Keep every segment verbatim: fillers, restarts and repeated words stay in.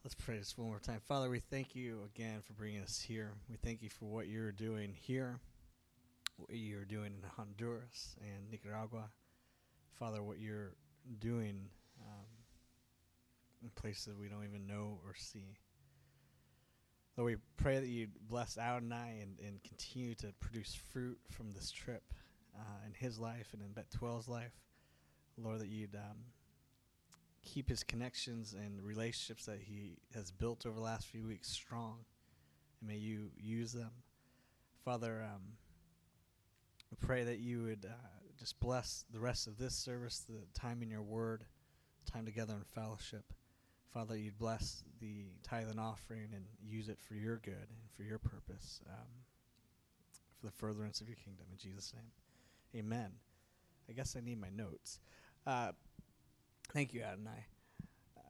Let's pray this one more time. Father, we thank you again for bringing us here. We thank you for what you're doing here, what you're doing in Honduras and Nicaragua. Father, what you're doing um, in places we don't even know or see. Lord, we pray that you'd bless Al and I and, and continue to produce fruit from this trip uh, in his life and in Betuel's life. Lord, that you'd um, keep his connections and relationships that he has built over the last few weeks strong, and may you use them. Father, um, we pray that you would uh, just bless the rest of this service, the time in your word, time together in fellowship. Father, you'd bless the tithe and offering and use it for your good and for your purpose, um, for the furtherance of your kingdom. In Jesus' name, amen. I guess I need my notes. Uh, thank you, Adonai. Uh,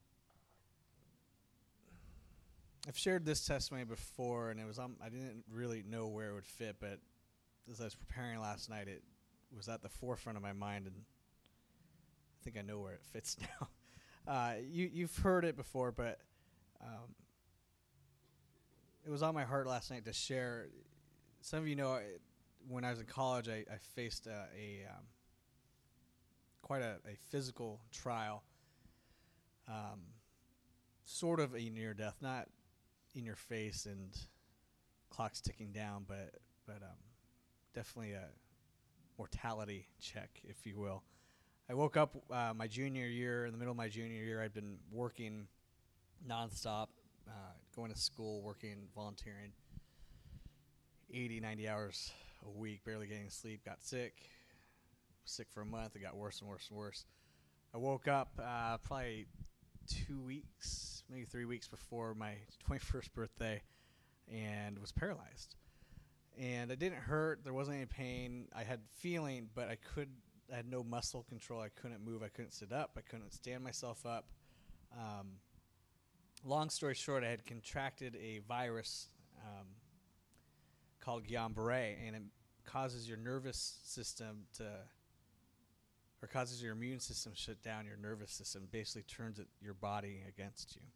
I've shared this testimony before, and it was on, I didn't really know where it would fit, but as I was preparing last night, it was at the forefront of my mind, and I think I know where it fits now. Uh, you, you've heard it before, but um, it was on my heart last night to share. Some of you know, I, when I was in college, I, I faced uh, a um, quite a, a physical trial, um, sort of a near death, not in your face and clocks ticking down, but but um, definitely a mortality check, if you will. I woke up uh, my junior year, in the middle of my junior year. I'd been working nonstop, uh, going to school, working, volunteering, eighty, ninety hours a week, barely getting sleep, got sick, sick for a month. It got worse and worse and worse. I woke up uh, probably two weeks, maybe three weeks before my twenty-first birthday and was paralyzed. And it didn't hurt. There wasn't any pain. I had feeling, but I could I had no muscle control. I couldn't move. I couldn't sit up. I couldn't stand myself up. Um, long story short, I had contracted a virus um, called Guillain-Barré, and it causes your nervous system to, or causes your immune system to shut down your nervous system, basically turns it, your body against you.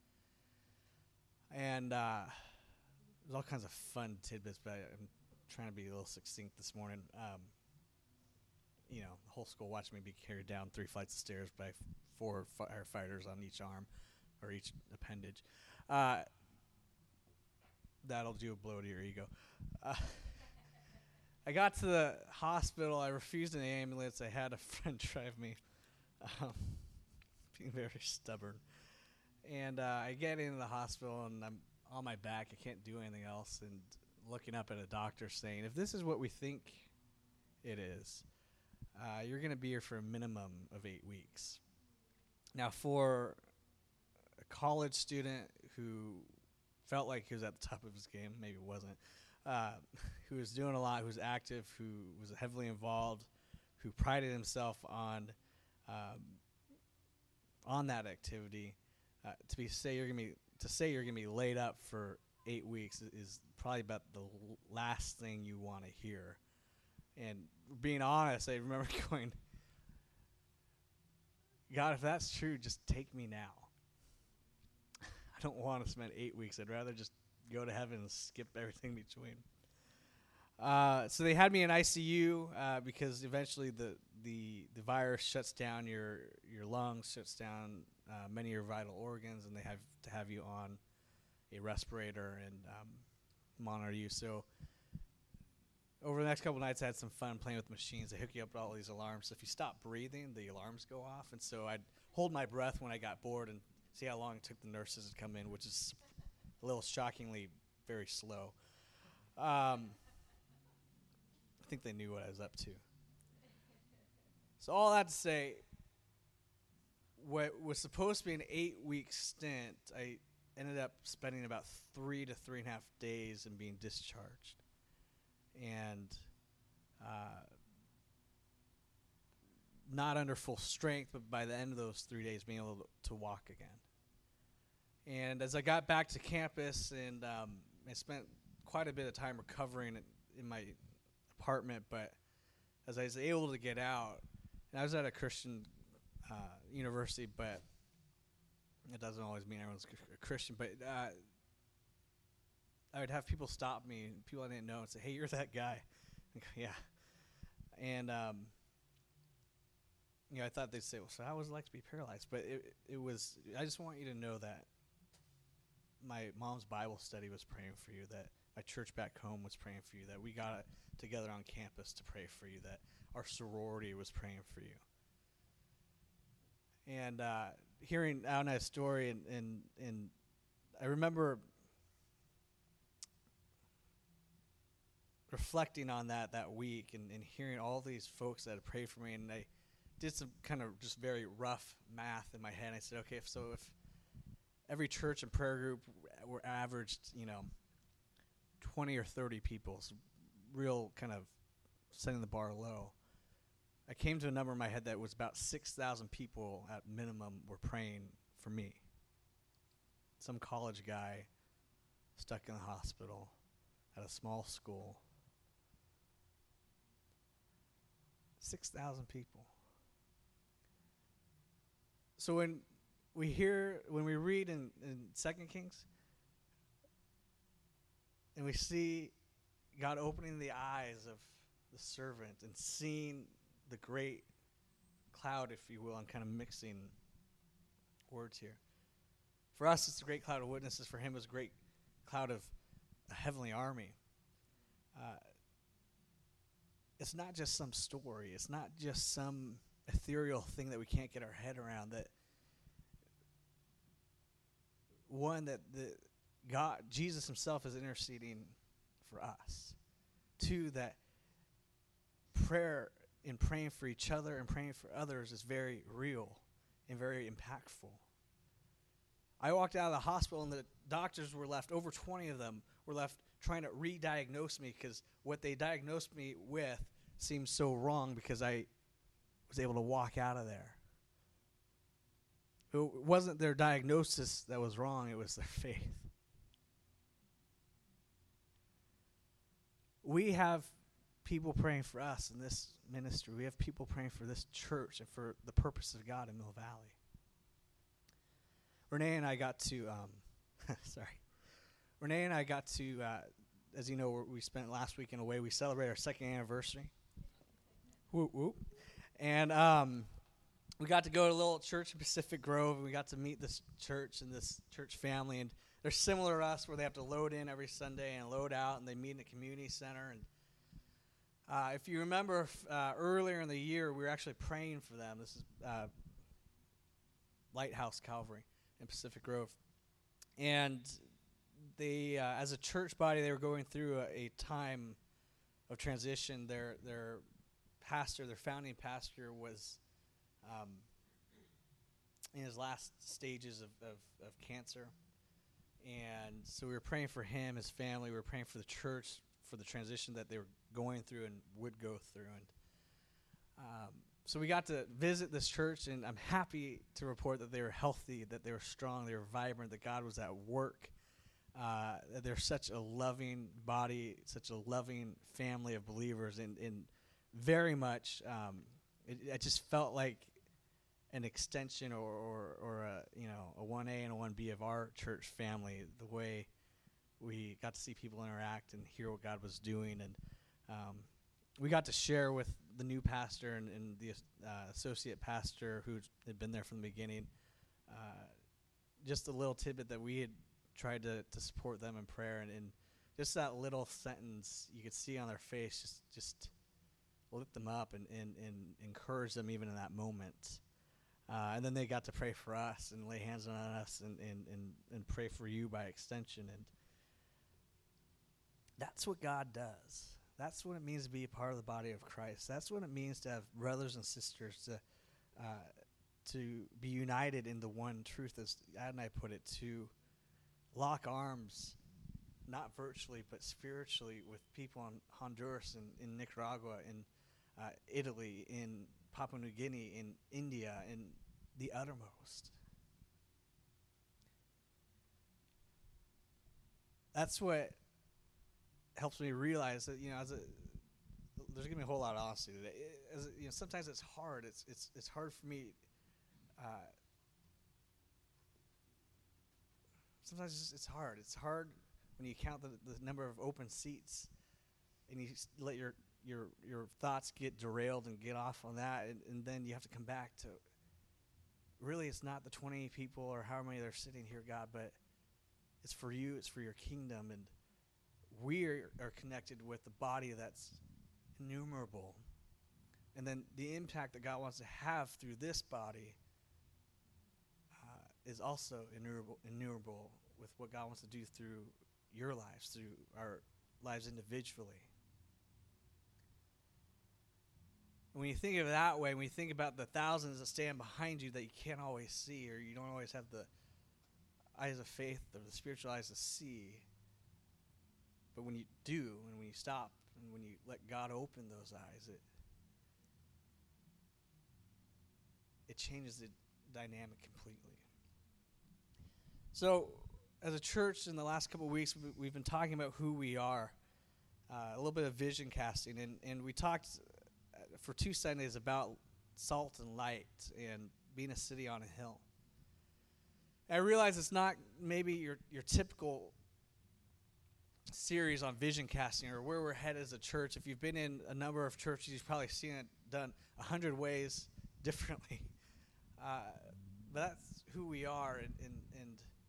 And uh, there's all kinds of fun tidbits, but I'm trying to be a little succinct this morning. Um, you know, the whole school watched me be carried down three flights of stairs by f- four firefighters on each arm or each appendage. Uh, that'll do a blow to your ego. Uh, I got to the hospital. I refused an ambulance. I had a friend drive me, um, being very stubborn. And uh, I get into the hospital, and I'm on my back. I can't do anything else. And looking up at a doctor saying, if this is what we think it is, Uh, you're going to be here for a minimum of eight weeks. Now, for a college student who felt like he was at the top of his game, maybe wasn't, uh, who was doing a lot, who was active, who was heavily involved, who prided himself on um, on that activity, uh, to be say you're going to be to say you're going to be laid up for eight weeks is, is probably about the l- last thing you want to hear. And being honest, I remember going, God, if that's true, just take me now. I don't want to spend eight weeks. I'd rather just go to heaven and skip everything between. Uh, so they had me in I C U uh, because eventually the, the the virus shuts down your your lungs, shuts down uh, many of your vital organs, and they have to have you on a respirator and um, monitor you. So over the next couple nights, I had some fun playing with machines. They hook you up with all these alarms. So if you stop breathing, the alarms go off. And so I'd hold my breath when I got bored and see how long it took the nurses to come in, which is a little shockingly very slow. Um, I think they knew what I was up to. So all that to say, what was supposed to be an eight-week stint, I ended up spending about three to three and a half days and being discharged. And uh, not under full strength, but by the end of those three days, being able to, to walk again. And as I got back to campus, and um, I spent quite a bit of time recovering in my apartment, but as I was able to get out, and I was at a Christian uh, university, but It doesn't always mean everyone's a Christian, but uh, I would have people stop me, people I didn't know, and say, "Hey, you're that guy." I go, yeah. And um, you know, I thought they'd say, "Well, so how was it like to be paralyzed?" But it it was. I just want you to know that my mom's Bible study was praying for you. That my church back home was praying for you. That we got together on campus to pray for you. That our sorority was praying for you. And uh, hearing Alna's story, and, and and I remember reflecting on that that week, and, and hearing all these folks that had prayed for me, and I did some kind of just very rough math in my head. I said, okay, if so if every church and prayer group were averaged, you know, twenty or thirty people, so real kind of setting the bar low, I came to a number in my head that was about six thousand people at minimum were praying for me. Some college guy stuck in the hospital at a small school. six thousand people. So when we hear, when we read in, in Second Kings, and we see God opening the eyes of the servant and seeing the great cloud, if you will, I'm kind of mixing words here. For us, it's a great cloud of witnesses. For him, it's a great cloud of a heavenly army. Uh, it's not just some story. It's not just some ethereal thing that we can't get our head around. That one, that the God, Jesus himself is interceding for us. Two, that prayer and praying for each other and praying for others is very real and very impactful. I walked out of the hospital, and the doctors were left, over twenty of them were left trying to re-diagnose me, because what they diagnosed me with seemed so wrong, because I was able to walk out of there. It wasn't their diagnosis that was wrong, it was their faith. We have people praying for us in this ministry. We have people praying for this church and for the purpose of God in Mill Valley. Renee and I got to, um, sorry. Renee and I got to, uh, as you know, we spent last weekend away. We celebrated our second anniversary. Whoop, whoop. And um, we got to go to a little church in Pacific Grove, and we got to meet this church and this church family. And they're similar to us, where they have to load in every Sunday and load out, and they meet in the community center. And uh, if you remember, uh, earlier in the year, we were actually praying for them. This is uh, Lighthouse Calvary in Pacific Grove. And they, uh, as a church body, they were going through a, a time of transition. Their their pastor, their founding pastor, was um, in his last stages of, of, of cancer. And so we were praying for him, his family. We were praying for the church, for the transition that they were going through and would go through. And um, so we got to visit this church, and I'm happy to report that they were healthy, that they were strong, they were vibrant, that God was at work. Uh, that they're such a loving body, such a loving family of believers, and, and very much, um, it, it just felt like an extension or, or, or a, you know, a one A and a one B of our church family, the way we got to see people interact and hear what God was doing. And um, we got to share with the new pastor and, and the uh, associate pastor who had been there from the beginning, uh, just a little tidbit that we had tried to, to support them in prayer, and, and just that little sentence you could see on their face just just lift them up and, and, and encourage them even in that moment. Uh, and then they got to pray for us and lay hands on us and, and, and, and pray for you by extension. And that's what God does. That's what it means to be a part of the body of Christ. That's what it means to have brothers and sisters, to uh, to be united in the one truth, as Ad and I put it, to lock arms, not virtually, but spiritually, with people in Honduras and in Nicaragua, in uh, Italy, in Papua New Guinea, in India, in the uttermost. That's what helps me realize that, you know, as a, there's gonna be a whole lot of honesty today. As a, you know, sometimes it's hard. It's it's it's hard for me. Uh, sometimes it's, just, it's hard. It's hard when you count the, the number of open seats, and you s- let your your your thoughts get derailed and get off on that, and, and then you have to come back to. Really, it's not the twenty people or how many they're sitting here, God, but it's for you. It's for your kingdom, and we are, are connected with the body that's innumerable. And then the impact that God wants to have through this body uh, is also innumerable, innumerable with what God wants to do through your lives, through our lives individually. And when you think of it that way, when you think about the thousands that stand behind you that you can't always see, or you don't always have the eyes of faith or the spiritual eyes to see, but when you do, and when you stop, and when you let God open those eyes, it it changes the dynamic completely. So, as a church, in the last couple of weeks, we've been talking about who we are, uh, a little bit of vision casting, and, and we talked for two Sundays about salt and light and being a city on a hill. I realize it's not maybe your your typical series on vision casting or where we're headed as a church. If you've been in a number of churches, you've probably seen it done a hundred ways differently. Uh, but that's who we are, and, and, and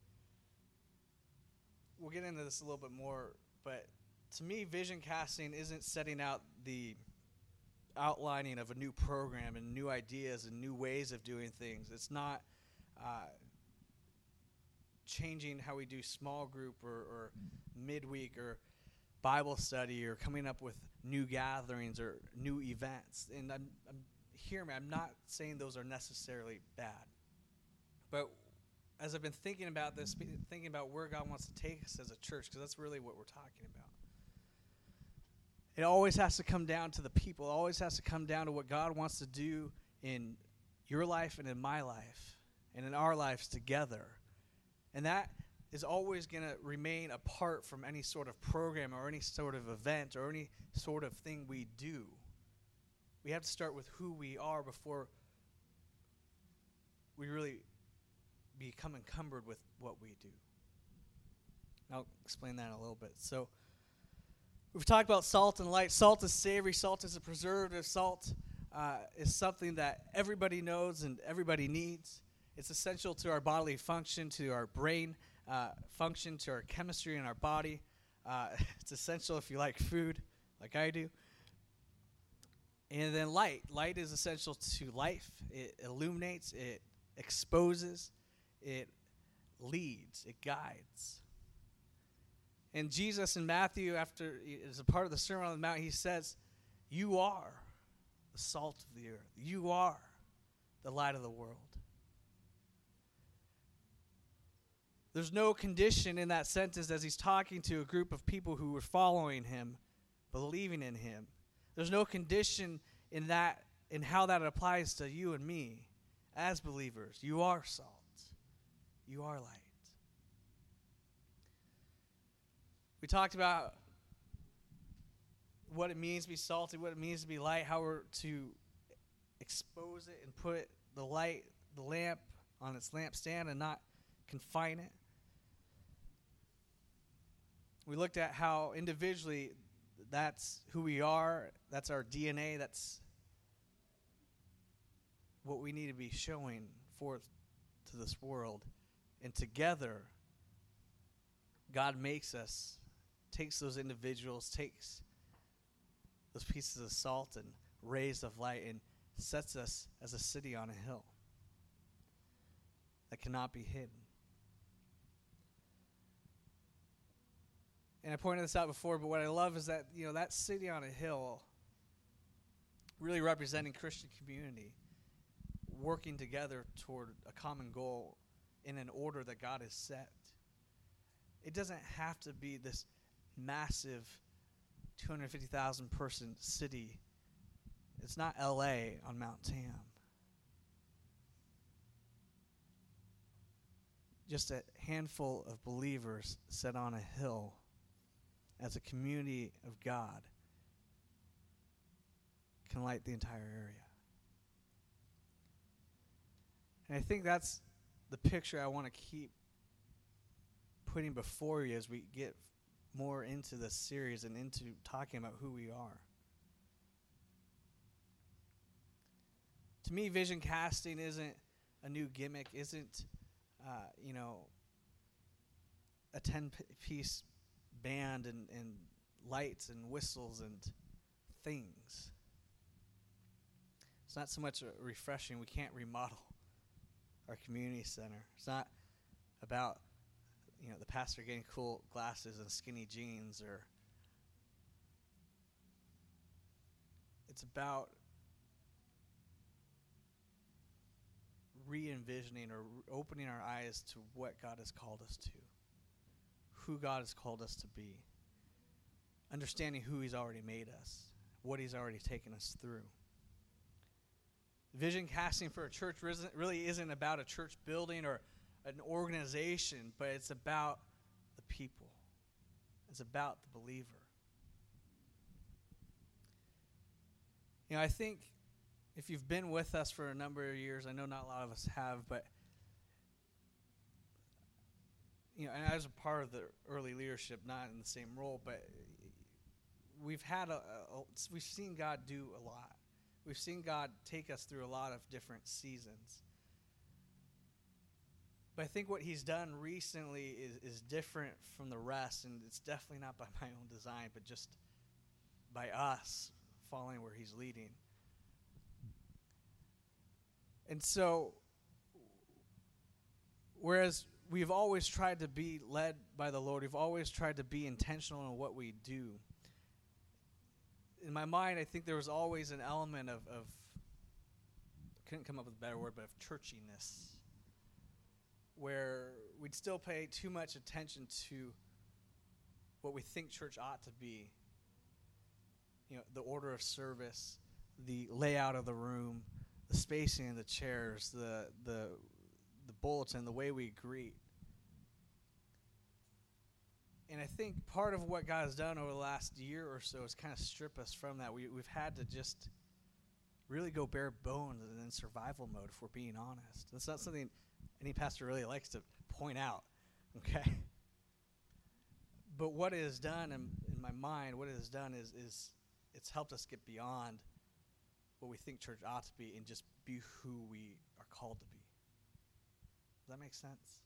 we'll get into this a little bit more. But to me, vision casting isn't setting out the outlining of a new program and new ideas and new ways of doing things. It's not uh, changing how we do small group or, or midweek or Bible study or coming up with new gatherings or new events. And I'm, I'm hear me, I'm not saying those are necessarily bad. But as I've been thinking about this, thinking about where God wants to take us as a church, because that's really what we're talking about, it always has to come down to the people. It always has to come down to what God wants to do in your life and in my life and in our lives together. And that is always going to remain apart from any sort of program or any sort of event or any sort of thing we do. We have to start with who we are before we really become encumbered with what we do. I'll explain that in a little bit. So we've talked about salt and light. Salt is savory. Salt is a preservative. Salt uh, is something that everybody knows and everybody needs. It's essential to our bodily function, to our brain uh, function, to our chemistry in our body. Uh, it's essential if you like food, like I do. And then light. Light is essential to life. It illuminates, it exposes, it leads, it guides. And Jesus in Matthew, after as a part of the Sermon on the Mount, he says, you are the salt of the earth. You are the light of the world. There's no condition in that sentence as he's talking to a group of people who were following him, believing in him. There's no condition in that, in how that applies to you and me as believers. You are salt. You are light. We talked about what it means to be salty, what it means to be light, how we're to expose it and put the light, the lamp on its lampstand and not confine it. We looked at how individually that's who we are, that's our D N A, that's what we need to be showing forth to this world. And together, God makes us, takes those individuals, takes those pieces of salt and rays of light and sets us as a city on a hill that cannot be hidden. And I pointed this out before, but what I love is that, you know, that city on a hill really representing Christian community, working together toward a common goal in an order that God has set. It doesn't have to be this massive two hundred fifty thousand person city. It's not L A on Mount Tam. Just a handful of believers set on a hill as a community of God can light the entire area. And I think that's the picture I want to keep putting before you as we get more into this series and into talking about who we are. To me, vision casting isn't a new gimmick, isn't, uh, you know, a ten-piece band and, and lights and whistles and things. It's not so much refreshing. We can't remodel our community center. It's not about, you know, the pastor getting cool glasses and skinny jeans, or it's about re-envisioning or re- opening our eyes to what God has called us to, who God has called us to be, understanding who He's already made us, what He's already taken us through. Vision casting for a church really isn't about a church building or an organization, but it's about the people. It's about the believer. You know, I think if you've been with us for a number of years, I know not a lot of us have, but you know, and I was a part of the early leadership, not in the same role, but we've had a, a, a we've seen God do a lot. We've seen God take us through a lot of different seasons. But I think what He's done recently is, is different from the rest, and it's definitely not by my own design, but just by us following where He's leading. And so, whereas we've always tried to be led by the Lord, we've always tried to be intentional in what we do, in my mind, I think there was always an element of, of I couldn't come up with a better word, but of churchiness, where we'd still pay too much attention to what we think church ought to be. You know, the order of service, the layout of the room, the spacing of the chairs, the the the bulletin, the way we greet. And I think part of what God has done over the last year or so is kind of strip us from that. We, we've had to just really go bare bones and in survival mode, if we're being honest. That's not something any pastor really likes to point out, okay? But what it has done in, in my mind, what it has done is, is it's helped us get beyond what we think church ought to be and just be who we are called to be. Does that make sense?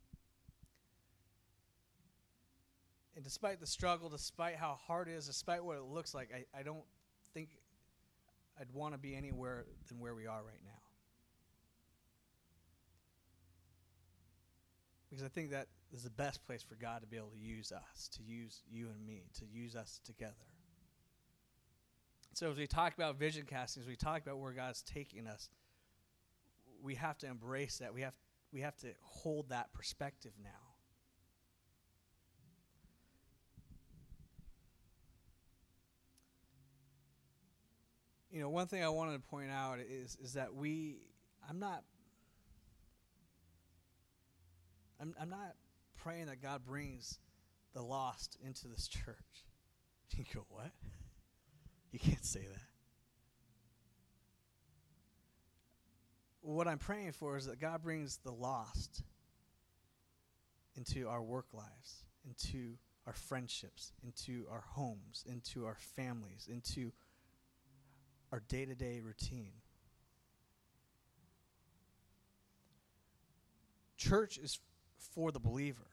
And despite the struggle, despite how hard it is, despite what it looks like, I, I don't think I'd want to be anywhere than where we are right now. Because I think that is the best place for God to be able to use us, to use you and me, to use us together. So as we talk about vision casting, as we talk about where God's taking us, we have to embrace that. We have we have to hold that perspective now. You know, one thing I wanted to point out is is that we, I'm not, I'm I'm not praying that God brings the lost into this church. You go, what? You can't say that. What I'm praying for is that God brings the lost into our work lives, into our friendships, into our homes, into our families, into our day-to-day routine. Church is for the believers.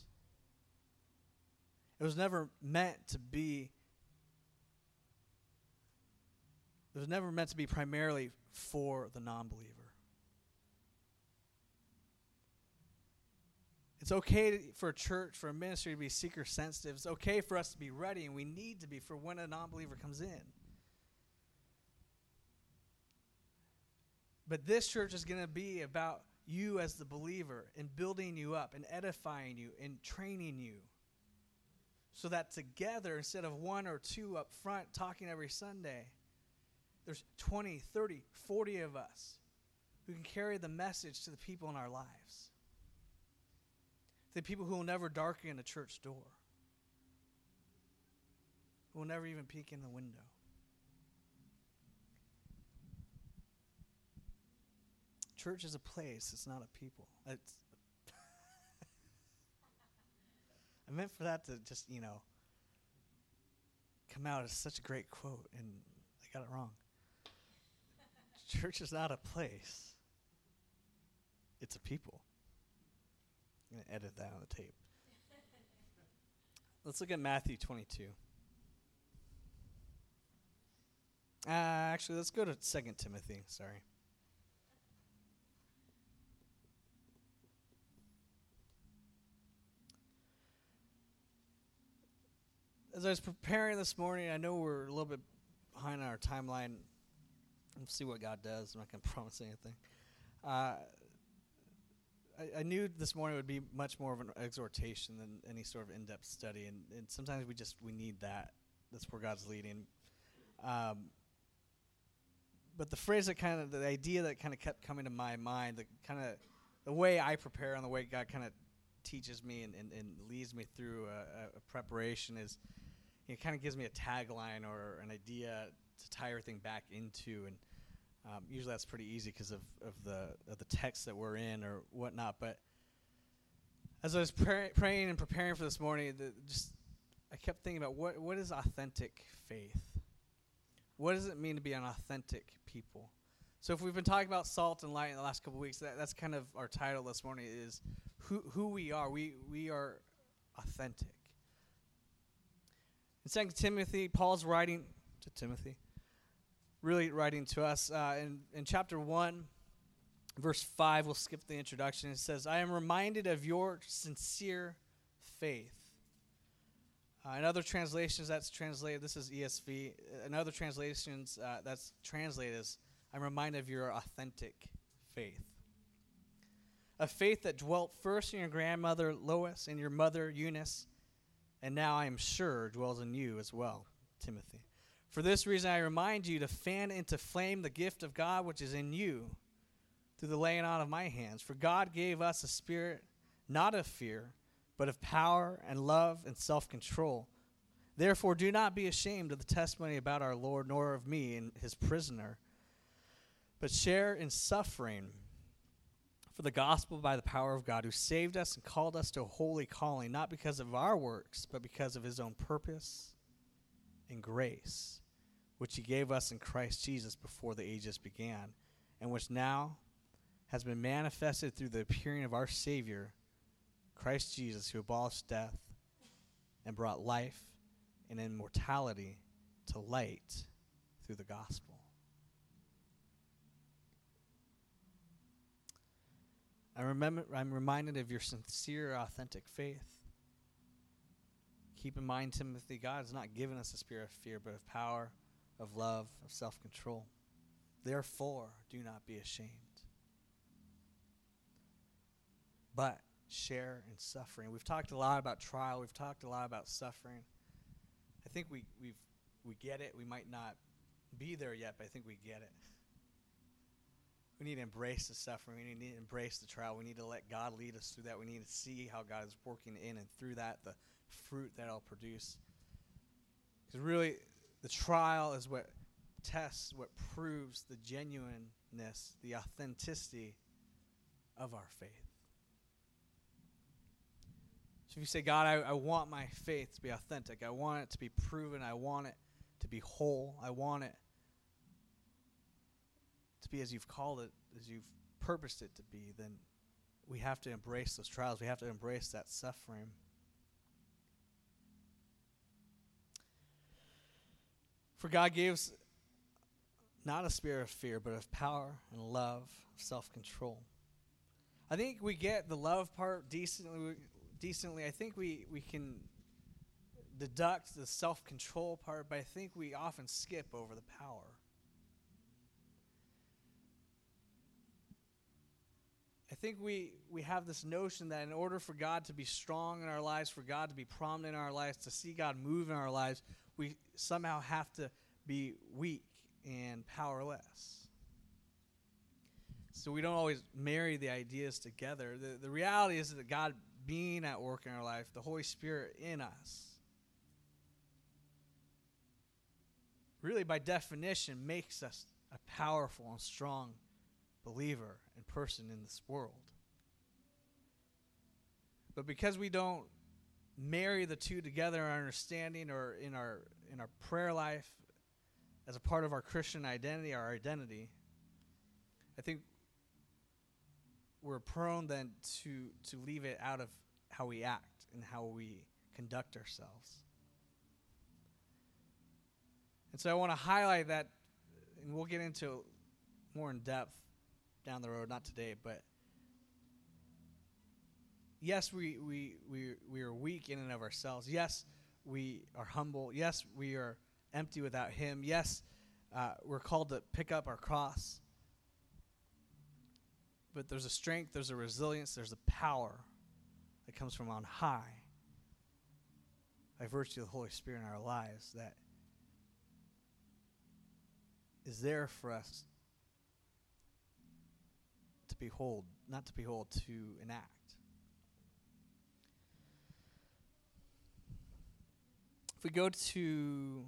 It was never meant to be It was never meant to be primarily for the non-believer. It's okay to, for a church, for a ministry to be seeker sensitive. It's okay for us to be ready, and we need to be for when a non-believer comes in. But this church is going to be about you as the believer and building you up and edifying you and training you, so that together, instead of one or two up front talking every Sunday, there's twenty, thirty, forty of us who can carry the message to the people in our lives. The people who will never darken a church door, who will never even peek in the window. Church is a place, it's not a people. It's I meant for that to just, you know, come out as such a great quote, and I got it wrong. Church is not a place. It's a people. I'm going to edit that on the tape. Let's look at Matthew twenty-two. Uh, actually, let's go to Second Timothy. Sorry. As I was preparing this morning, I know we're a little bit behind on our timeline. We'll see what God does. I'm not going to promise anything. Uh, I, I knew this morning would be much more of an exhortation than any sort of in-depth study, and, and sometimes we just we need that. That's where God's leading. Um, but the phrase that kind of, the idea that kind of kept coming to my mind, the kind of the way I prepare and the way God kind of teaches me and, and, and leads me through a, a preparation is, it kind of gives me a tagline or an idea to tie everything back into, and um, usually that's pretty easy because of, of the of the text that we're in or whatnot. But as I was pray- praying and preparing for this morning, the, just I kept thinking about what what is authentic faith? What does it mean to be an authentic people? So if we've been talking about salt and light in the last couple of weeks, that, that's kind of our title this morning is who who we are. We we are authentic. In Second Timothy, Paul's writing to Timothy, really writing to us. Uh, in, in chapter one, verse five, we'll skip the introduction. It says, I am reminded of your sincere faith. Uh, in other translations, that's translated, this is E S V. In other translations, uh, that's translated as, I'm reminded of your authentic faith. A faith that dwelt first in your grandmother Lois and your mother Eunice, and now I am sure dwells in you as well, Timothy. For this reason I remind you to fan into flame the gift of God which is in you through the laying on of my hands. For God gave us a spirit not of fear, but of power and love and self-control. Therefore do not be ashamed of the testimony about our Lord, nor of me, and his prisoner, but share in suffering for the gospel by the power of God, who saved us and called us to a holy calling, not because of our works, but because of his own purpose and grace, which he gave us in Christ Jesus before the ages began, and which now has been manifested through the appearing of our Savior, Christ Jesus, who abolished death and brought life and immortality to light through the gospel. I remember, I'm reminded of your sincere, authentic faith. Keep in mind, Timothy, God has not given us a spirit of fear, but of power, of love, of self-control. Therefore, do not be ashamed, but share in suffering. We've talked a lot about trial. We've talked a lot about suffering. I think we we've we get it. We might not be there yet, but I think we get it. We need to embrace the suffering. We need to embrace the trial. We need to let God lead us through that. We need to see how God is working in and through that, the fruit that it'll produce. Because really, the trial is what tests, what proves the genuineness, the authenticity of our faith. So if you say, God, I, I want my faith to be authentic. I want it to be proven. I want it to be whole. I want it to be as you've called it, as you've purposed it to be, then we have to embrace those trials. We have to embrace that suffering. For God gave us not a spirit of fear, but of power and love, of self-control. I think we get the love part decently. Decently, I think we, we can deduct the self-control part, but I think we often skip over the power. I think we, we have this notion that in order for God to be strong in our lives, for God to be prominent in our lives, to see God move in our lives, we somehow have to be weak and powerless. So we don't always marry the ideas together. The, the reality is that God being at work in our life, the Holy Spirit in us, really by definition makes us a powerful and strong believer and person in this world. But because we don't marry the two together in our understanding or in our in our prayer life as a part of our Christian identity, our identity, I think we're prone then to to leave it out of how we act and how we conduct ourselves. And so I want to highlight that, and we'll get into more in depth down the road, not today, but yes, we, we, we, we are weak in and of ourselves. Yes, we are humble. Yes, we are empty without him. Yes, uh, we're called to pick up our cross. But there's a strength, there's a resilience, there's a power that comes from on high by virtue of the Holy Spirit in our lives that is there for us to behold, not to behold, to enact. If we go to,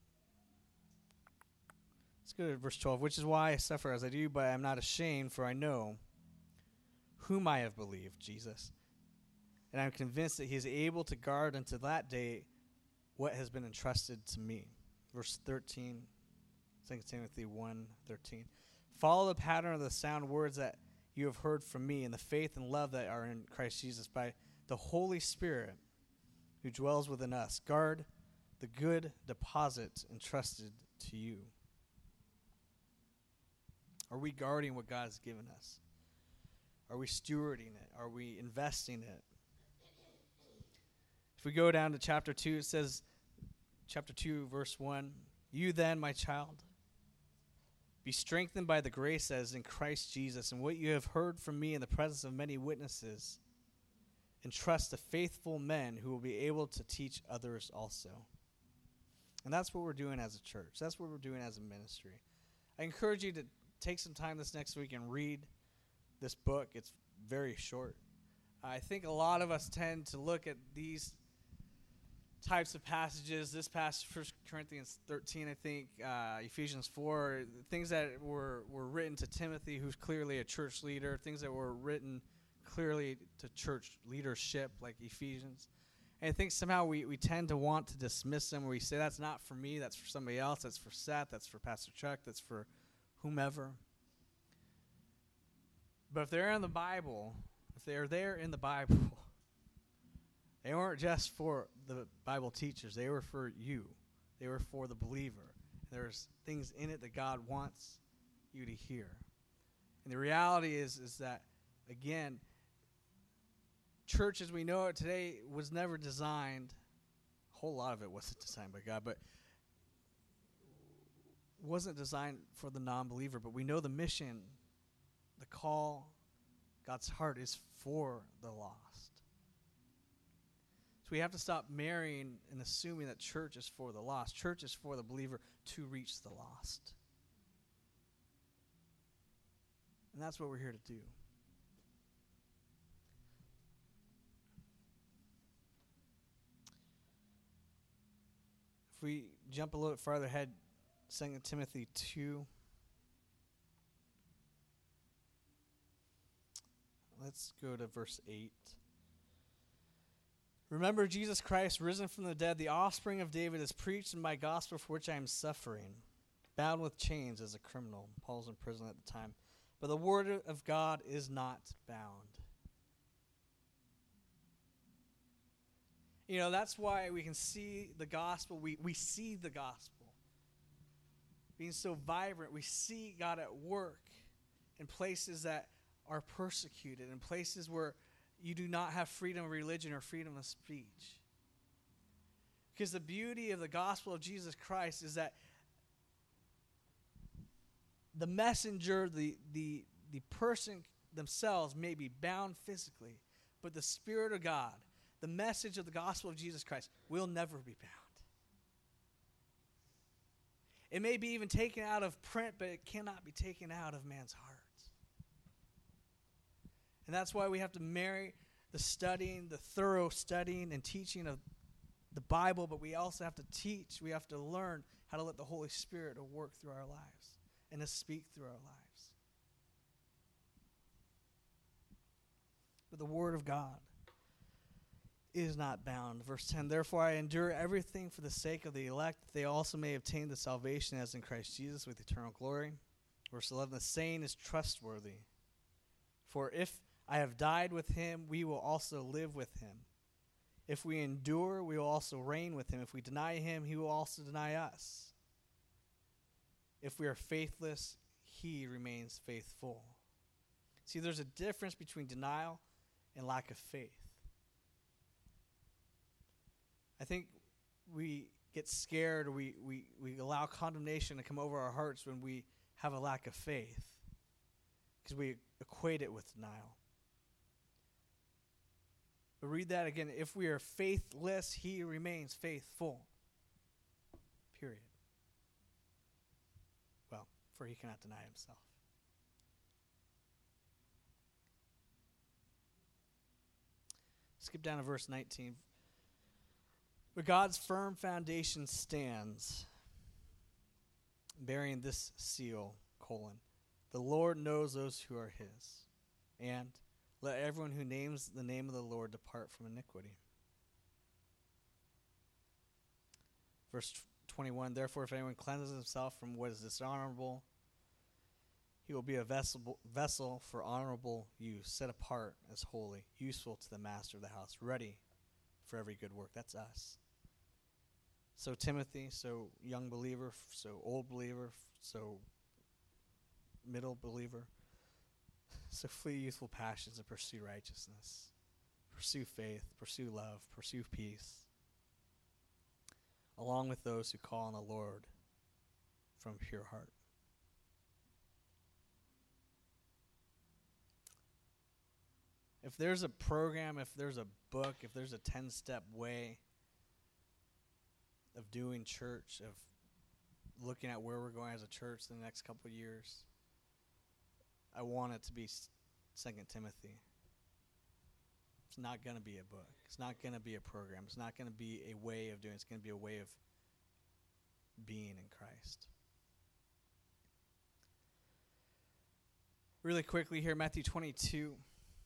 let's go to verse twelve, which is why I suffer as I do, but I am not ashamed, for I know whom I have believed, Jesus. And I'm convinced that he is able to guard until that day what has been entrusted to me. Verse thirteen, Second Timothy one thirteen. Follow the pattern of the sound words that you have heard from me and the faith and love that are in Christ Jesus by the Holy Spirit who dwells within us. Guard the good deposit entrusted to you. Are we guarding what God has given us? Are we stewarding it? Are we investing it? If we go down to chapter two, it says, chapter two, verse one, you then, my child, be strengthened by the grace that is in Christ Jesus, and what you have heard from me in the presence of many witnesses, entrust to faithful men who will be able to teach others also. And that's what we're doing as a church. That's what we're doing as a ministry. I encourage you to take some time this next week and read this book. It's very short. I think a lot of us tend to look at these types of passages, this passage, First Corinthians thirteen, I think, uh, Ephesians four, things that were, were written to Timothy, who's clearly a church leader, things that were written clearly to church leadership, like Ephesians. And I think somehow we, we tend to want to dismiss them, where we say, that's not for me, that's for somebody else, that's for Seth, that's for Pastor Chuck, that's for whomever. But if they're in the Bible, if they're there in the Bible, they weren't just for the Bible teachers. They were for you. They were for the believer. There's things in it that God wants you to hear. And the reality is, is that, again, church as we know it today was never designed, a whole lot of it wasn't designed by God, but wasn't designed for the non-believer. But we know the mission, the call, God's heart is for the lost. So we have to stop marrying and assuming that church is for the lost. Church is for the believer to reach the lost. And that's what we're here to do. If we jump a little bit farther ahead, Second Timothy two. Let's go to verse eight. Remember Jesus Christ, risen from the dead, the offspring of David, is preached in my gospel, for which I am suffering, bound with chains as a criminal. Paul's in prison at the time. But the word of God is not bound. You know, that's why we can see the gospel. We, we see the gospel being so vibrant. We see God at work in places that are persecuted, in places where you do not have freedom of religion or freedom of speech. Because the beauty of the gospel of Jesus Christ is that the messenger, the, the, the person themselves may be bound physically, but the Spirit of God, the message of the gospel of Jesus Christ, will never be bound. It may be even taken out of print, but it cannot be taken out of man's heart. And that's why we have to marry the studying, the thorough studying and teaching of the Bible, but we also have to teach, we have to learn how to let the Holy Spirit work through our lives and to speak through our lives. But the Word of God is not bound. Verse ten, therefore I endure everything for the sake of the elect, that they also may obtain the salvation as in Christ Jesus with eternal glory. Verse eleven, the saying is trustworthy. For if I have died with him, we will also live with him. If we endure, we will also reign with him. If we deny him, he will also deny us. If we are faithless, he remains faithful. See, there's a difference between denial and lack of faith. I think we get scared, or we, we, we allow condemnation to come over our hearts when we have a lack of faith, because we equate it with denial. But read that again. If we are faithless, he remains faithful. Period. Well, for he cannot deny himself. Skip down to verse nineteen. But God's firm foundation stands, bearing this seal, colon, the Lord knows those who are his, and let everyone who names the name of the Lord depart from iniquity. Verse twenty-one, therefore if anyone cleanses himself from what is dishonorable, he will be a vessel, vessel for honorable use, set apart as holy, useful to the master of the house, ready for every good work. That's us. So Timothy, so young believer, so old believer, so middle believer. So flee youthful passions and pursue righteousness. Pursue faith, pursue love, pursue peace, along with those who call on the Lord from a pure heart. If there's a program, if there's a book, if there's a ten-step way of doing church, of looking at where we're going as a church in the next couple of years, I want it to be Second Timothy. It's not going to be a book. It's not going to be a program. It's not going to be a way of doing it. It's going to be a way of being in Christ. Really quickly here, Matthew twenty-two.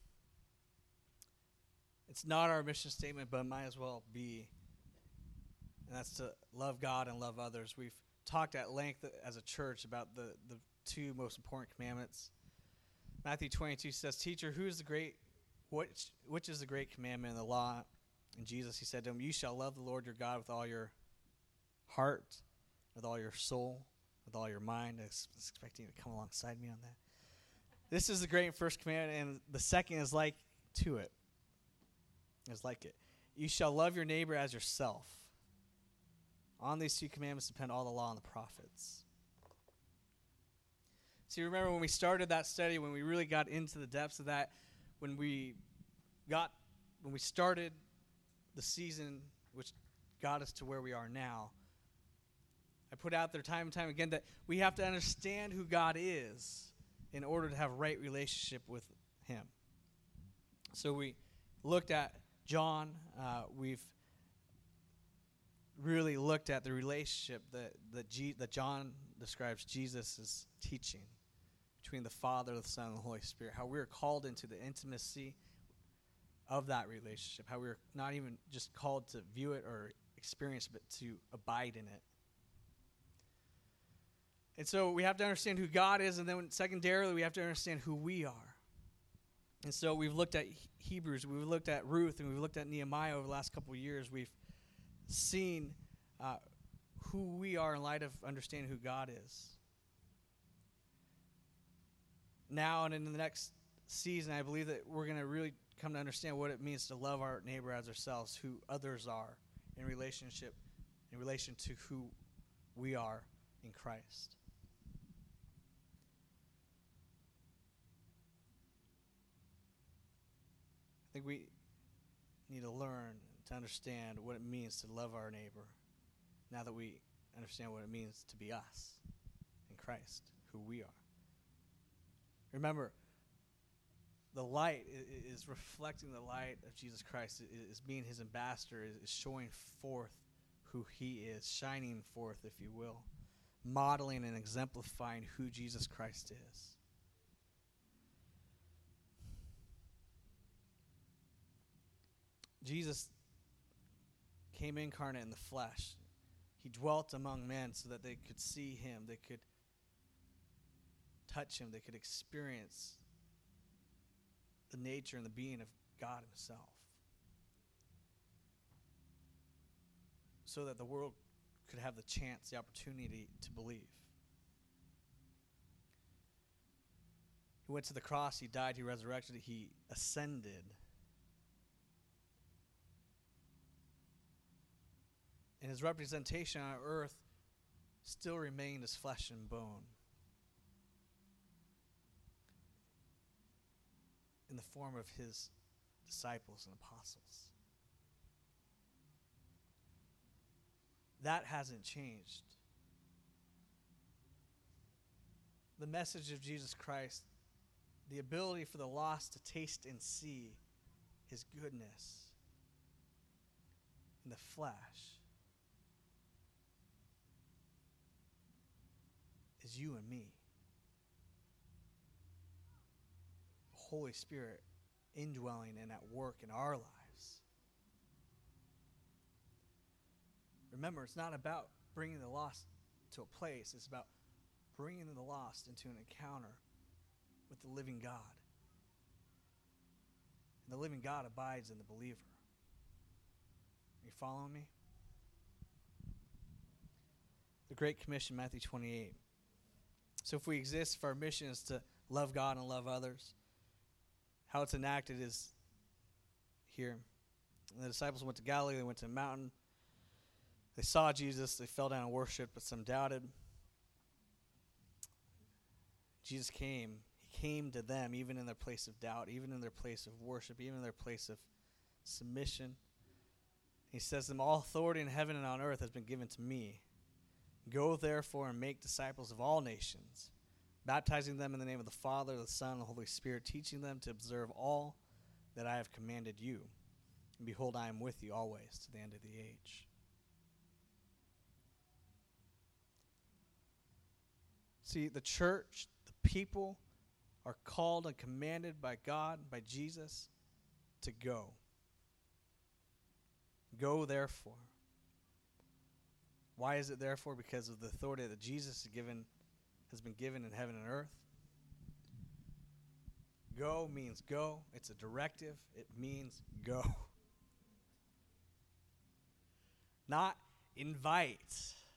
It's not our mission statement, but it might as well be. And that's to love God and love others. We've talked at length as a church about the, the two most important commandments. Matthew twenty-two says, teacher, who is the great, which, which is the great commandment in the law? And Jesus, he said to him, you shall love the Lord your God with all your heart, with all your soul, with all your mind. I was expecting you to come alongside me on that. This is the great first commandment, and the second is like to it. Is like it. You shall love your neighbor as yourself. On these two commandments depend all the law and the prophets. See, remember when we started that study, when we really got into the depths of that, when we got, when we started the season, which got us to where we are now, I put out there time and time again that we have to understand who God is in order to have a right relationship with him. So we looked at John. Uh, we've really looked at the relationship that that, G, that John describes Jesus' teaching between the Father, the Son, and the Holy Spirit, how we are called into the intimacy of that relationship, how we are not even just called to view it or experience it, but to abide in it. And so we have to understand who God is, and then secondarily, we have to understand who we are. And so we've looked at Hebrews, we've looked at Ruth, and we've looked at Nehemiah over the last couple of years. We've seen uh, who we are in light of understanding who God is. Now and in the next season, I believe that we're going to really come to understand what it means to love our neighbor as ourselves, who others are in relationship, in relation to who we are in Christ. I think we need to learn to understand what it means to love our neighbor now that we understand what it means to be us in Christ, who we are. Remember, the light is, is reflecting the light of Jesus Christ, is, is being his ambassador, is, is showing forth who he is, shining forth, if you will, modeling and exemplifying who Jesus Christ is. Jesus came incarnate in the flesh. He dwelt among men so that they could see him, they could touch him, they could experience the nature and the being of God himself. So that the world could have the chance, the opportunity to believe. He went to the cross, he died, he resurrected, he ascended. And his representation on earth still remained as flesh and bone, in the form of his disciples and apostles. That hasn't changed. The message of Jesus Christ, the ability for the lost to taste and see his goodness in the flesh, is you and me. The Holy Spirit indwelling and at work in our lives. Remember, it's not about bringing the lost to a place. It's about bringing the lost into an encounter with the living God. And the living God abides in the believer. Are you following me? The Great Commission, Matthew twenty-eight. So if we exist, if our mission is to love God and love others, how it's enacted is here. And the disciples went to Galilee, they went to a mountain. They saw Jesus, they fell down and worshiped, but some doubted. Jesus came. He came to them, even in their place of doubt, even in their place of worship, even in their place of submission. He says to them, all authority in heaven and on earth has been given to me. Go therefore and make disciples of all nations, baptizing them in the name of the Father, the Son, and the Holy Spirit, teaching them to observe all that I have commanded you. And behold, I am with you always to the end of the age. See, the church, the people are called and commanded by God, by Jesus, to go. Go therefore. Why is it therefore? Because of the authority that Jesus has given, has been given in heaven and earth. Go means go. It's a directive. It means go. Not invite.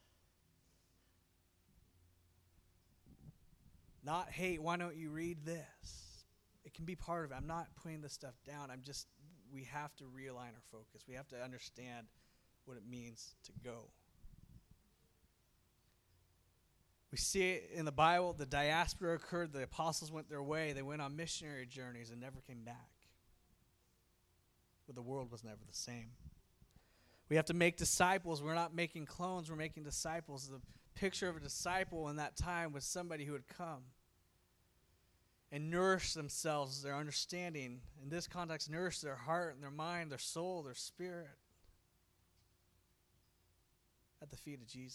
Not, hey, why don't you read this? It can be part of it. I'm not putting this stuff down. I'm just, we have to realign our focus. We have to understand what it means to go. We see it in the Bible. The diaspora occurred. The apostles went their way. They went on missionary journeys and never came back. But the world was never the same. We have to make disciples. We're not making clones. We're making disciples. The picture of a disciple in that time was somebody who would come and nourish themselves, their understanding. In this context, nourish their heart and their mind, their soul, their spirit at the feet of Jesus.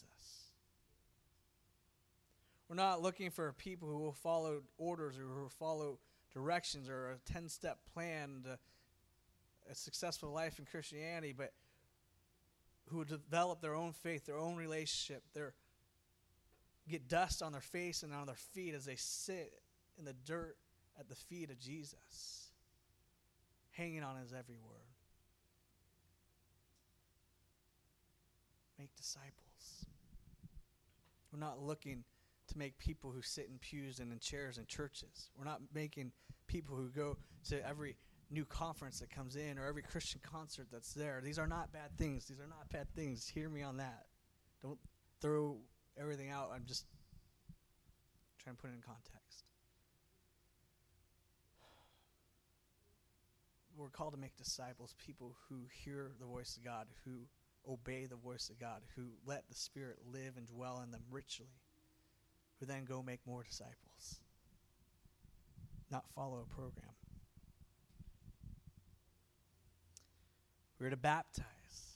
We're not looking for people who will follow orders or who will follow directions or a ten-step plan to a successful life in Christianity, but who will develop their own faith, their own relationship, their get dust on their face and on their feet as they sit in the dirt at the feet of Jesus, hanging on his every word. Make disciples. We're not looking to make people who sit in pews and in chairs in churches. We're not making people who go to every new conference that comes in or every Christian concert that's there. These are not bad things. These are not bad things. Hear me on that. Don't throw everything out. I'm just trying to put it in context. We're called to make disciples, people who hear the voice of God, who obey the voice of God, who let the Spirit live and dwell in them richly, who then go make more disciples, not follow a program. We're to baptize.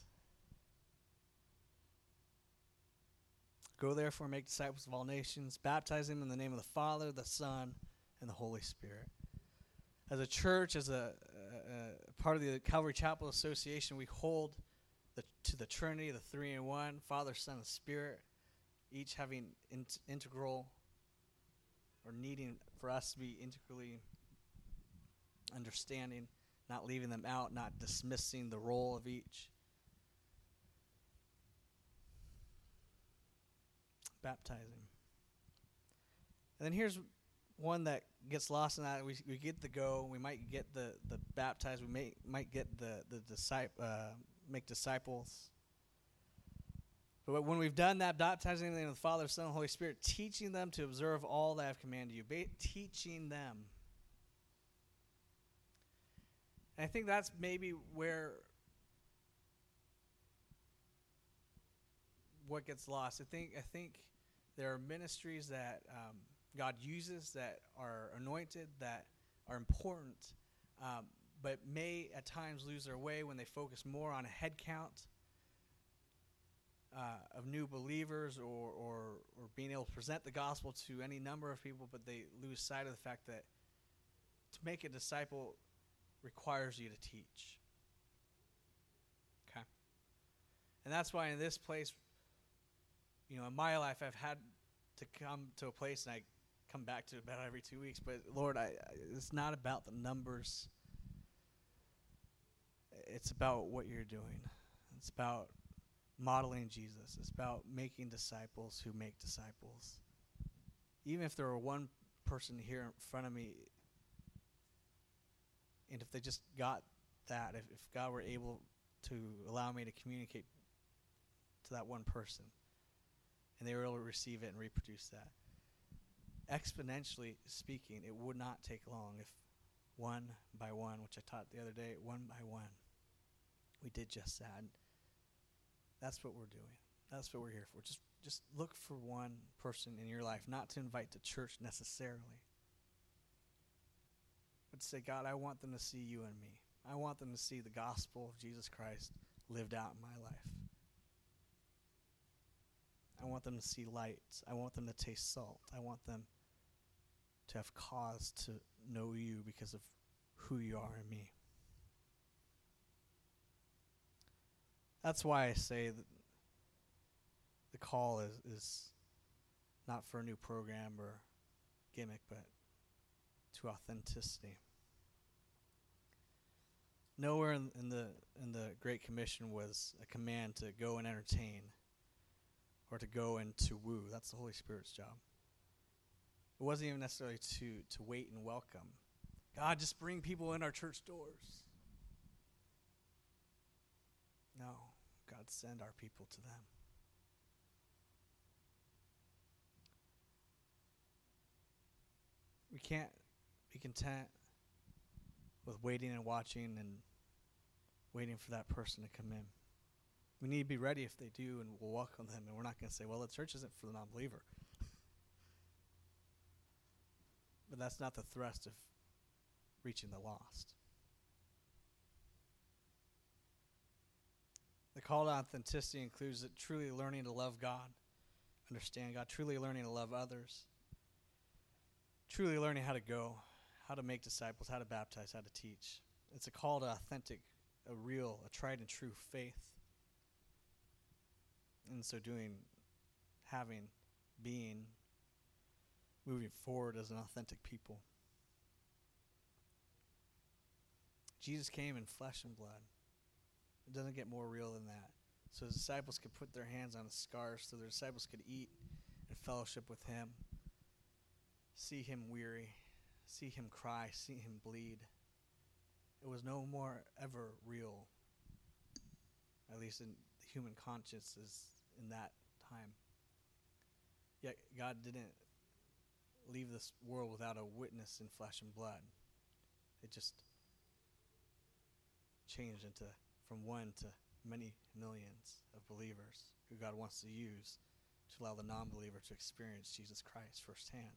Go therefore and make disciples of all nations, baptize them in the name of the Father, the Son, and the Holy Spirit. As a church, as a, a, a part of the Calvary Chapel Association, we hold the, to the Trinity, the three in one, Father, Son, and Spirit, each having in- integral or needing for us to be integrally understanding, not leaving them out, not dismissing the role of each. Baptizing. And then here's one that gets lost in that. We we get the go. We might get the, the baptized. We may might get the the disciple uh, make disciples. But when we've done that, baptizing them in the name of the Father, Son, and Holy Spirit, teaching them to observe all that I have commanded you, ba- teaching them. And I think that's maybe where what gets lost. I think I think there are ministries that um, God uses that are anointed, that are important, um, but may at times lose their way when they focus more on a head count uh, of new believers or, or or being able to present the gospel to any number of people, but they lose sight of the fact that to make a disciple requires you to teach. Okay? And that's why in this place, you know, in my life, I've had to come to a place, and I come back to it about every two weeks. But Lord, I, I it's not about the numbers. It's about what you're doing. It's about modeling Jesus. It's about making disciples who make disciples. Even if there were one person here in front of me, and if they just got that, if, if God were able to allow me to communicate to that one person, and they were able to receive it and reproduce that. Exponentially speaking, it would not take long if one by one, which I taught the other day, one by one, we did just that. And that's what we're doing. That's what we're here for. Just just look for one person in your life, not to invite to church necessarily, but to say, God, I want them to see you and me. I want them to see the gospel of Jesus Christ lived out in my life. I want them to see light. I want them to taste salt. I want them to have cause to know you because of who you are in me. That's why I say that the call is, is not for a new program or gimmick, but to authenticity. Nowhere in, in the in the Great Commission was a command to go and entertain or to go and to woo. That's the Holy Spirit's job. It wasn't even necessarily to, to wait and welcome. God, just bring people in our church doors. No, God, send our people to them. We can't be content with waiting and watching and waiting for that person to come in. We need to be ready if they do, and we'll welcome them. And we're not going to say, well, the church isn't for the non-believer. But that's not the thrust of reaching the lost. The call to authenticity includes it truly learning to love God, understand God, truly learning to love others, truly learning how to go, how to make disciples, how to baptize, how to teach. It's a call to authentic, a real, a tried and true faith. And so doing, having, being, moving forward as an authentic people. Jesus came in flesh and blood. It doesn't get more real than that. So his disciples could put their hands on his scars, so their disciples could eat and fellowship with him, see him weary, see him cry, see him bleed. It was no more ever real, at least in the human consciousness in that time. Yet God didn't leave this world without a witness in flesh and blood. It just changed into from one to many millions of believers who God wants to use to allow the non-believer to experience Jesus Christ firsthand.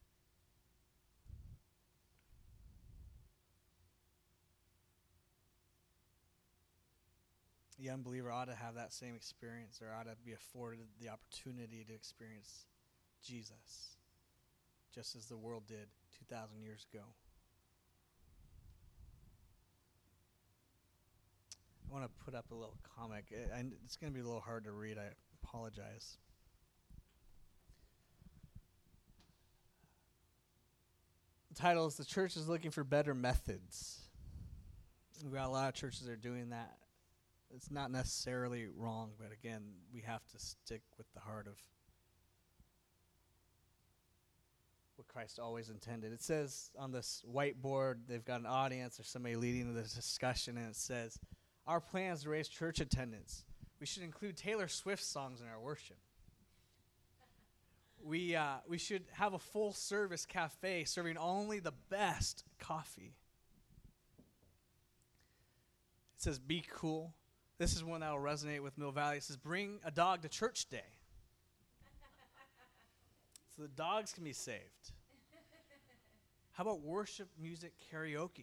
The unbeliever ought to have that same experience, or ought to be afforded the opportunity to experience Jesus, just as the world did two thousand years ago. I want to put up a little comic. It, I, it's going to be a little hard to read. I apologize. The title is "The Church is Looking for Better Methods." We've got a lot of churches that are doing that. It's not necessarily wrong, but again, we have to stick with the heart of what Christ always intended. It says on this whiteboard, they've got an audience or somebody leading this discussion, and it says, "Our plan is to raise church attendance. We should include Taylor Swift songs in our worship. We uh, we should have a full-service cafe serving only the best coffee." It says, "Be cool." This is one that will resonate with Mill Valley. It says, "Bring a dog to church day." So the dogs can be saved. How about worship music karaoke?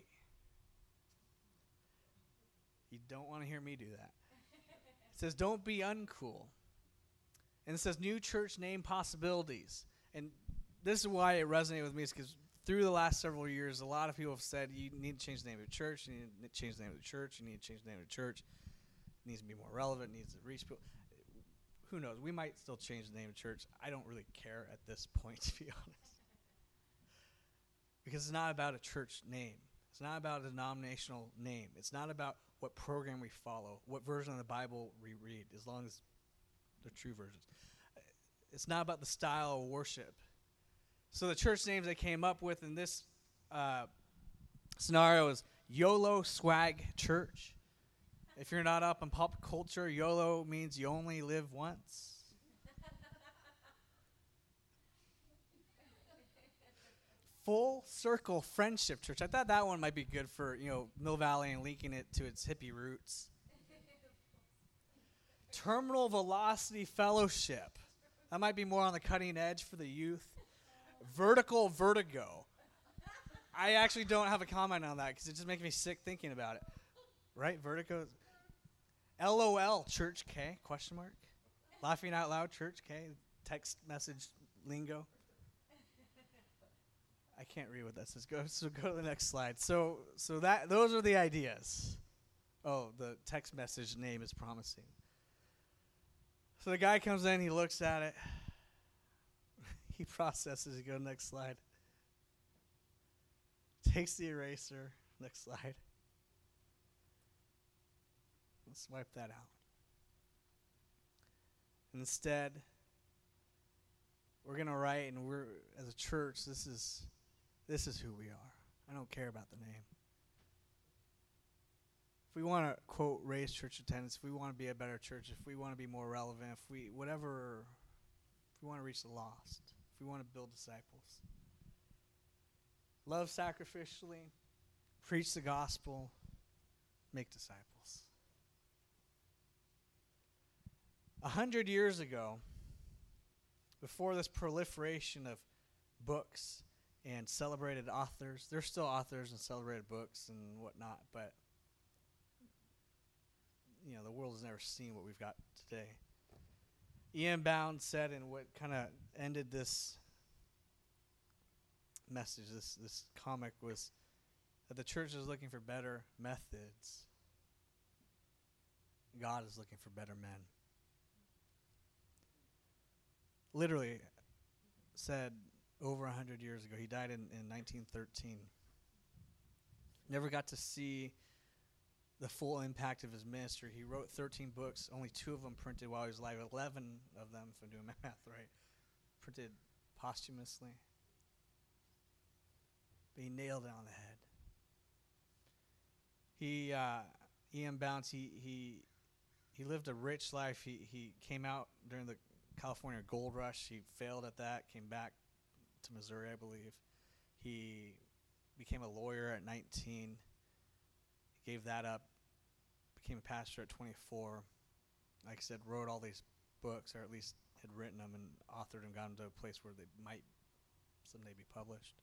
You don't want to hear me do that. It says, "Don't be uncool." And it says, "New church name possibilities." And this is why it resonated with me, is because through the last several years, a lot of people have said, you need to change the name of the church, you need to change the name of the church, you need to change the name of the church. It needs to be more relevant, it needs to reach people. Who knows? We might still change the name of church. I don't really care at this point, to be honest. Because it's not about a church name. It's not about a denominational name. It's not about what program we follow, what version of the Bible we read, as long as they're true versions. It's not about the style of worship. So the church names they came up with in this uh, scenario is YOLO Swag Church. If you're not up on pop culture, YOLO means you only live once. Full Circle Friendship Church. I thought that one might be good for, you know, Mill Valley and linking it to its hippie roots. Terminal Velocity Fellowship. That might be more on the cutting edge for the youth. Vertical Vertigo. I actually don't have a comment on that because it just makes me sick thinking about it. Right? Vertigo. LOL Church K, question mark. Laughing Out Loud Church K, text message lingo. I can't read what that says. Go so go to the next slide. So so that those are the ideas. Oh, the text message name is promising. So the guy comes in, he looks at it. He processes, he goes, next slide. Takes the eraser, next slide. Let's wipe that out. And instead, we're going to write, and we're, as a church, this is this is who we are. I don't care about the name. If we want to, quote, raise church attendance, if we want to be a better church, if we want to be more relevant, if we, whatever, if we want to reach the lost, if we want to build disciples, love sacrificially, preach the gospel, make disciples. A hundred years ago, before this proliferation of books and celebrated authors, there's still authors and celebrated books and whatnot, but you know, the world has never seen what we've got today. Ian Bound said, and what kind of ended this message, this this comic, was that the church is looking for better methods. God is looking for better men. Literally said over a hundred years ago. He died in, in nineteen thirteen. Never got to see the full impact of his ministry. He wrote thirteen books, only two of them printed while he was alive, eleven of them, if I'm doing my math right, printed posthumously. But he nailed it on the head. He, uh, Ian Bounce, he, he, he lived a rich life. He, he came out during the California Gold Rush. He failed at that, came back to Missouri, I believe. He became a lawyer at nineteen. He gave that up, became a pastor at twenty-four. Like I said, wrote all these books, or at least had written them and authored them, got them to a place where they might someday be published.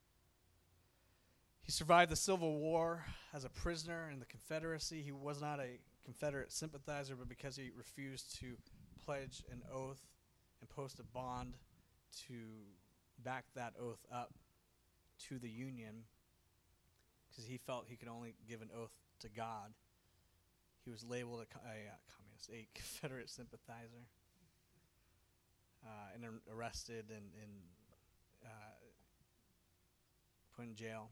He survived the Civil War as a prisoner in the Confederacy. He was not a Confederate sympathizer, but because he refused to pledge an oath and post a bond to back that oath up to the Union, because he felt he could only give an oath to God, he was labeled a, co- a uh, communist, a Confederate sympathizer, uh, and ar- arrested and, and uh, put in jail.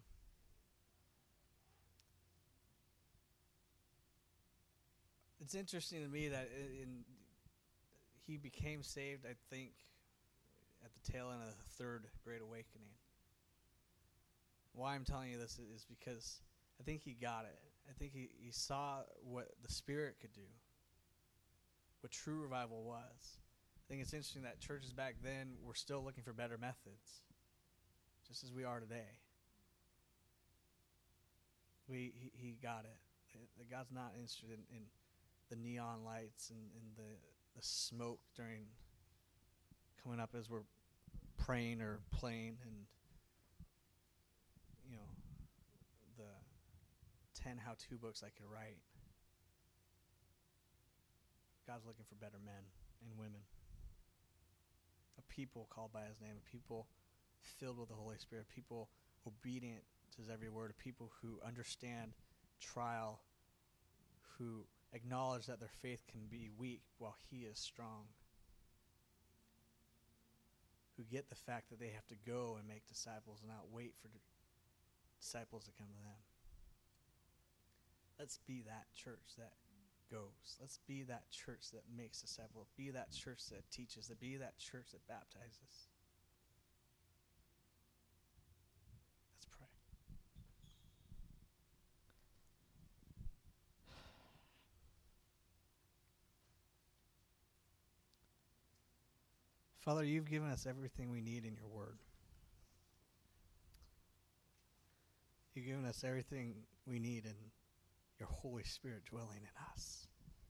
It's interesting to me that in, in he became saved, I think, at the tail end of the Third Great Awakening. Why I'm telling you this is because I think he got it. I think he, he saw what the Spirit could do, what true revival was. I think it's interesting that churches back then were still looking for better methods, just as we are today. We He, he got it. That God's not interested in, in the neon lights and, and the, the smoke during coming up as we're praying or playing, and you know, the ten how-to books I could write. God's looking for better men and women, a people called by his name, a people filled with the Holy Spirit, people obedient to his every word, a people who understand trial, who acknowledge that their faith can be weak while he is strong, who get the fact that they have to go and make disciples and not wait for disciples to come to them. Let's be that church that goes. Let's be that church that makes disciples. Be that church that teaches. Be that church that baptizes. Let's pray. Father, you've given us everything we need in your word. You've given us everything we need in your Holy Spirit dwelling in us.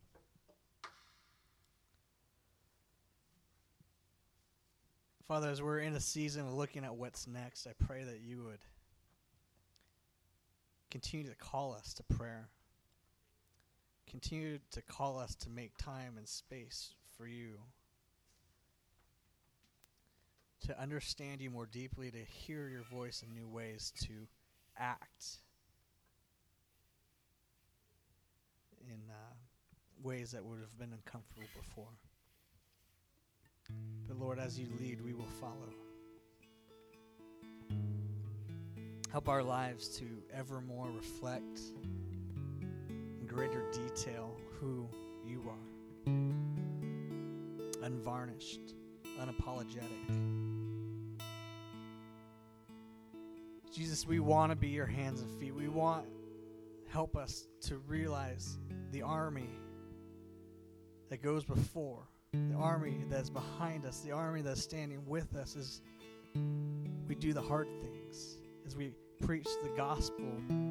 Father, as we're in a season of looking at what's next, I pray that you would continue to call us to prayer. Continue to call us to make time and space for you. To understand you more deeply, to hear your voice in new ways, to act in uh, ways that would have been uncomfortable before. But Lord, as you lead, we will follow. Help our lives to ever more reflect in greater detail who you are. Unvarnished, unapologetic. Jesus, we want to be your hands and feet. We want, help us to realize the army that goes before, the army that's behind us, the army that's standing with us as we do the hard things, as we preach the gospel,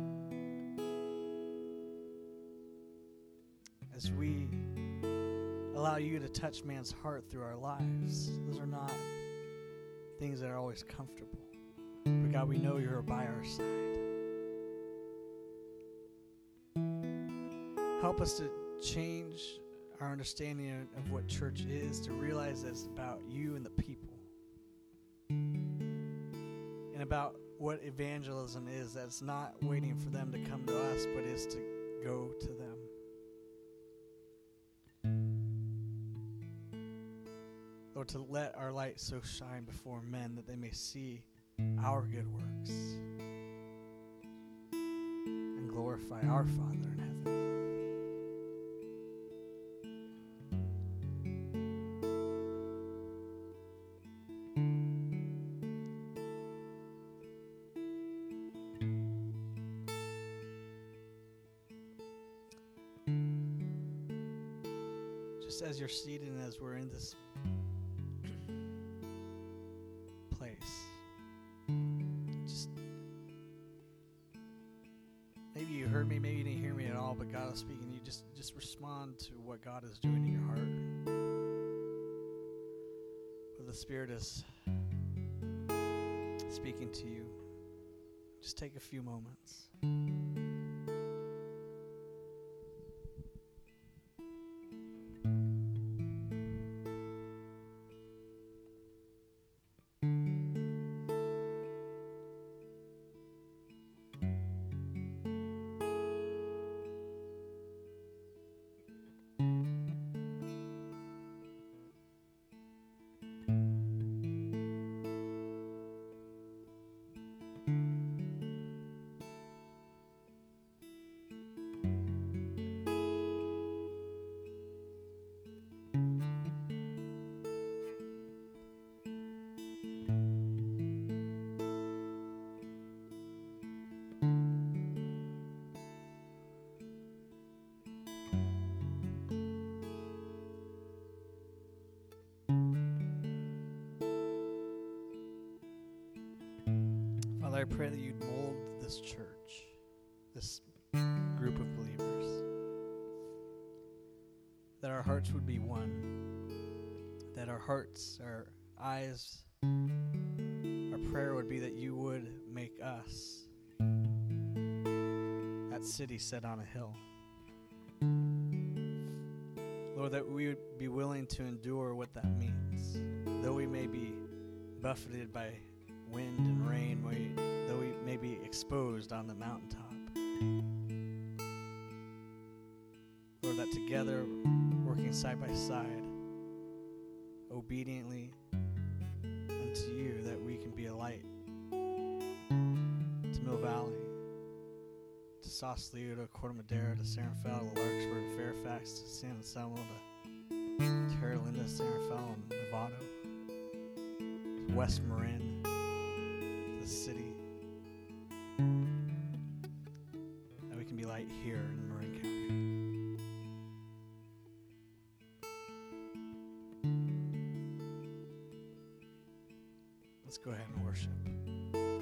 as we allow you to touch man's heart through our lives. Those are not things that are always comfortable. But God, we know you're by our side. Help us to change our understanding of what church is, to realize that it's about you and the people. And about what evangelism is, that it's not waiting for them to come to us, but is to go to them. Lord, to let our light so shine before men that they may see our good works and glorify our Father in heaven. Just as you're seated and as we're in this place, just maybe you heard me, maybe you didn't hear me at all, but God is speaking. You just, just respond to what God is doing in your heart. What the Spirit is speaking to you. Just take a few moments. Father, I pray that you'd mold this church, this group of believers, that our hearts would be one, that our hearts, our eyes, our prayer would be that you would make us that city set on a hill. Lord, that we would be willing to endure what that means, though we may be buffeted by wind and rain, we, though we may be exposed on the mountaintop. Lord, that together, working side by side, obediently unto you, that we can be a light to Mill Valley, to Sausalito, to Corte Madera, to San Rafael, to Larkspur, to Fairfax, to San Anselmo, to Terra Linda, San Rafael, and Novato, to West Marin, to the city, that we can be light here in Marin County. Let's go ahead and worship.